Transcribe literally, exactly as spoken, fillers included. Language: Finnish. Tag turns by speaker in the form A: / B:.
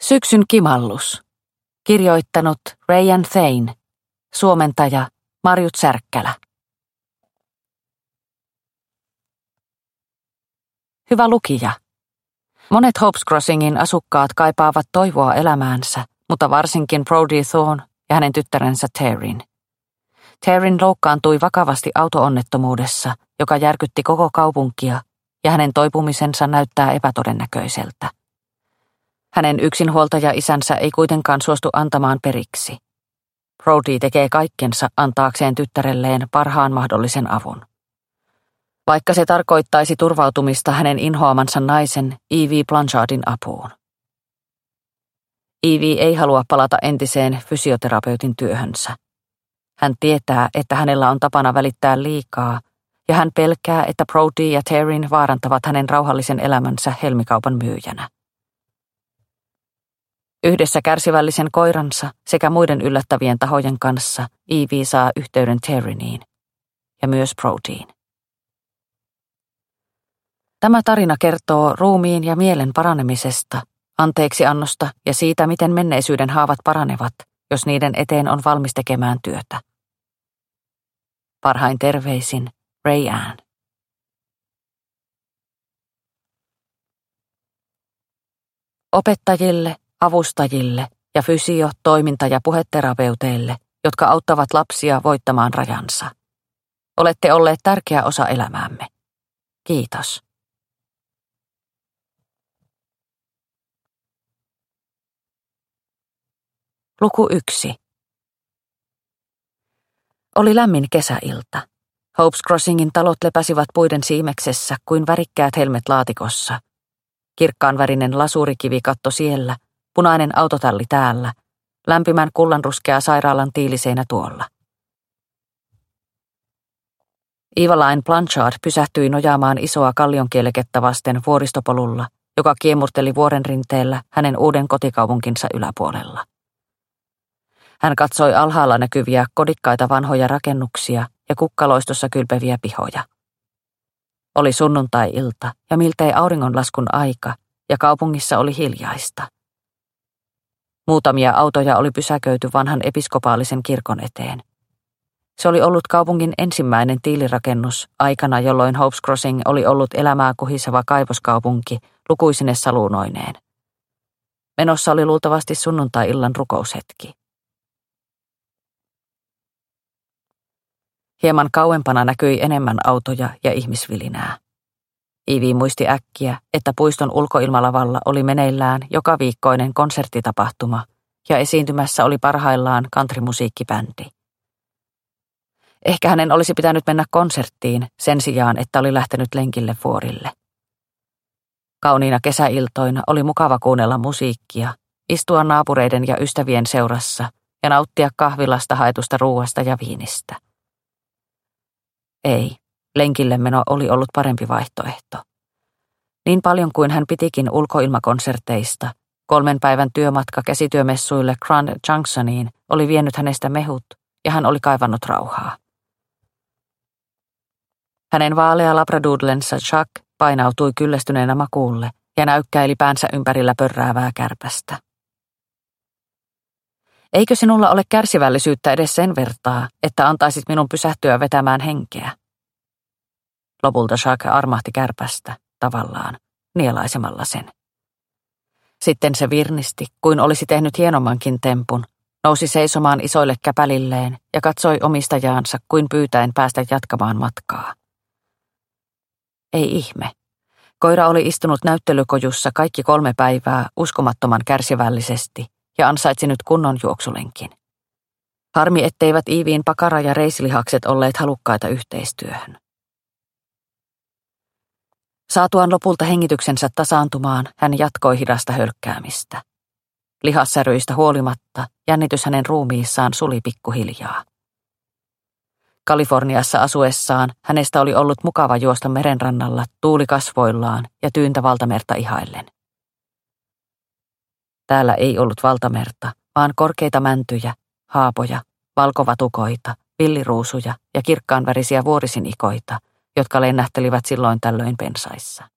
A: Syksyn kimallus. Kirjoittanut Rayan Thane. Suomentaja Marjut Särkkälä. Hyvä lukija. Monet Hopes Crossingin asukkaat kaipaavat toivoa elämäänsä, mutta varsinkin Brodie Thorne ja hänen tyttärensä Taryn. Taryn loukkaantui vakavasti auto-onnettomuudessa, joka järkytti koko kaupunkia, ja hänen toipumisensa näyttää epätodennäköiseltä. Hänen yksinhuoltaja-isänsä ei kuitenkaan suostu antamaan periksi. Brodie tekee kaikkensa antaakseen tyttärelleen parhaan mahdollisen avun. Vaikka se tarkoittaisi turvautumista hänen inhoamansa naisen Evie Blanchardin apuun. Evie ei halua palata entiseen fysioterapeutin työhönsä. Hän tietää, että hänellä on tapana välittää liikaa, ja hän pelkää, että Brodie ja Taryn vaarantavat hänen rauhallisen elämänsä helmikaupan myyjänä. Yhdessä kärsivällisen koiransa sekä muiden yllättävien tahojen kanssa Evie saa yhteyden Taryniin ja myös Brodien. Tämä tarina kertoo ruumiin ja mielen paranemisesta, anteeksiannosta ja siitä, miten menneisyyden haavat paranevat, jos niiden eteen on valmis tekemään työtä. Parhain terveisin, Rayan. Opettajille, avustajille ja fysio-, toiminta- ja puheterapeuteille, jotka auttavat lapsia voittamaan rajansa. Olette olleet tärkeä osa elämäämme. Kiitos. Luku yksi. Oli lämmin kesäilta. Hopes Crossingin talot lepäsivät puiden siimeksessä kuin värikkäät helmet laatikossa. Kirkkaanvärinen lasurikivikatto siellä, punainen autotalli täällä, lämpimän kullanruskea sairaalan tiiliseinä tuolla. Evaline Blanchard pysähtyi nojaamaan isoa kallionkielekettä vasten vuoristopolulla, joka kiemurteli vuoren rinteellä hänen uuden kotikaupunkinsa yläpuolella. Hän katsoi alhaalla näkyviä kodikkaita vanhoja rakennuksia ja kukkaloistossa kylpeviä pihoja. Oli sunnuntai-ilta ja miltei auringonlaskun aika, ja kaupungissa oli hiljaista. Muutamia autoja oli pysäköity vanhan episkopaalisen kirkon eteen. Se oli ollut kaupungin ensimmäinen tiilirakennus aikana, jolloin Hopes Crossing oli ollut elämää kuhiseva kaivoskaupunki lukuisine saluunoineen. Menossa oli luultavasti sunnuntai-illan rukoushetki. Hieman kauempana näkyi enemmän autoja ja ihmisvilinää. Evie muisti äkkiä, että puiston ulkoilmalavalla oli meneillään joka viikkoinen konserttitapahtuma ja esiintymässä oli parhaillaan countrymusiikkibändi. Ehkä hänen olisi pitänyt mennä konserttiin sen sijaan, että oli lähtenyt lenkille vuorille. Kauniina kesäiltoina oli mukava kuunnella musiikkia, istua naapureiden ja ystävien seurassa ja nauttia kahvilasta haetusta ruuasta ja viinistä. Ei, lenkille meno oli ollut parempi vaihtoehto. Niin paljon kuin hän pitikin ulkoilmakonserteista, kolmen päivän työmatka käsityömessuille Grand Junctioniin oli vienyt hänestä mehut ja hän oli kaivannut rauhaa. Hänen vaalea labradoodlensa Chuck painautui kyllästyneenä makuulle ja näykkäili päänsä ympärillä pörräävää kärpästä. Eikö sinulla ole kärsivällisyyttä edes sen vertaa, että antaisit minun pysähtyä vetämään henkeä? Lopulta Chuck armahti kärpästä, tavallaan, nielaisemalla sen. Sitten se virnisti, kuin olisi tehnyt hienommankin tempun, nousi seisomaan isoille käpälilleen ja katsoi omistajaansa kuin pyytäen päästä jatkamaan matkaa. Ei ihme. Koira oli istunut näyttelykojussa kaikki kolme päivää uskomattoman kärsivällisesti ja ansaitsi nyt kunnon juoksulenkin. Harmi, etteivät Evien pakara ja reisilihakset olleet halukkaita yhteistyöhön. Saatuaan lopulta hengityksensä tasaantumaan, hän jatkoi hidasta hölkkäämistä. Lihassäryistä huolimatta jännitys hänen ruumiissaan suli pikkuhiljaa. Kaliforniassa asuessaan hänestä oli ollut mukava juosta merenrannalla tuuli kasvoillaan ja tyyntä valtamerta ihaillen. Täällä ei ollut valtamerta, vaan korkeita mäntyjä, haapoja, valkovatukoita, villiruusuja ja kirkkaanvärisiä vuorisinikoita, jotka lennähtelivät silloin tällöin pensaissa.